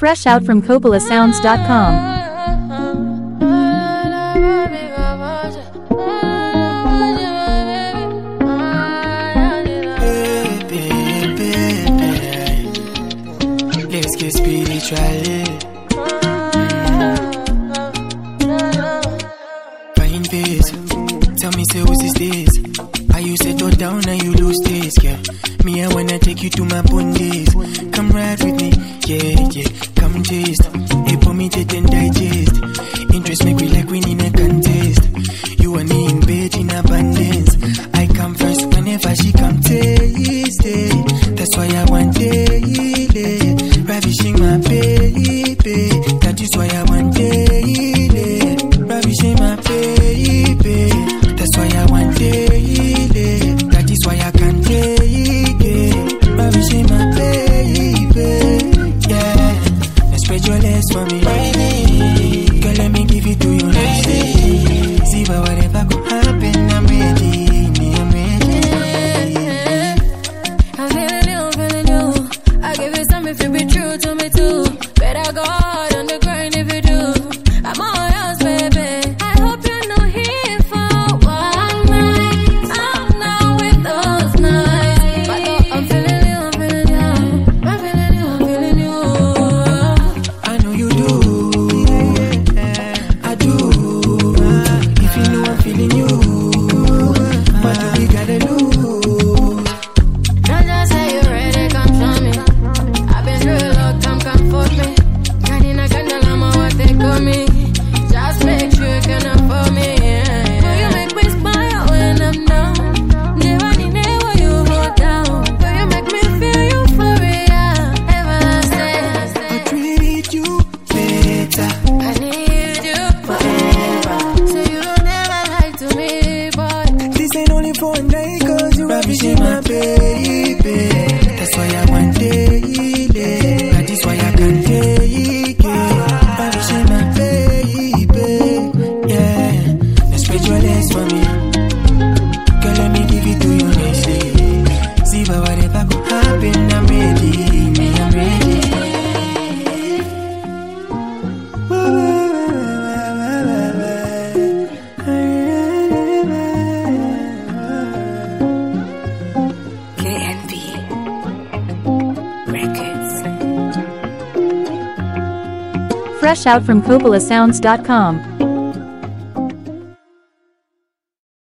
Fresh out from CoppolaSounds.com. Let's get spiritual. Fine face. Tell me, say, what's this days? How you settle down and you lose days, yeah. Me, I wanna take you to my bondage. Come ride with me, yeah, yeah. Come taste. Hey, for me, take and digest. Interest make me like winning a contest. You and me in bed in abundance. I come first whenever she come taste it. That's why I want it. Ravishing my baby. That is why I want it. Ravishing my baby. That's why I want it. That is why I can't take it. Ravishing my baby. Yeah. Now spread your legs for me. Girl, let me give it to you nicely. See but whatever could happen, I'm ready. I'm ready. I'm feeling you. I give you something if you be true to me too. Better go hard on the grind if you do. I'm all yours, baby. I hope you're not here for one night. I'm not with those nights. But though I'm feeling you, I'm feeling you. I'm feeling you, I'm feeling you. I know you do. I do. If you know I'm feeling you, what do we gotta do? Don't just say you're ready, come show me. I've been through a lot, come comfort me. Canina candela, ma what they call me. Just make sure you can afford me. Will you make me smile when I'm down? Never you hold down. Will you make me feel euphoria? Everlasting. I treat you better. I need you forever. So you don't ever lie to me, boy. This ain't only for a night, cause you ravishing my baby. That's why I want it. That is why I can't take it. Ravishing my baby. Yeah. Now spread your legs for me. Girl, let me give it to you nicely. See but whatever could happen, I'm ready. I'm ready. KNB Records. Fresh out from CoppolaSounds.com.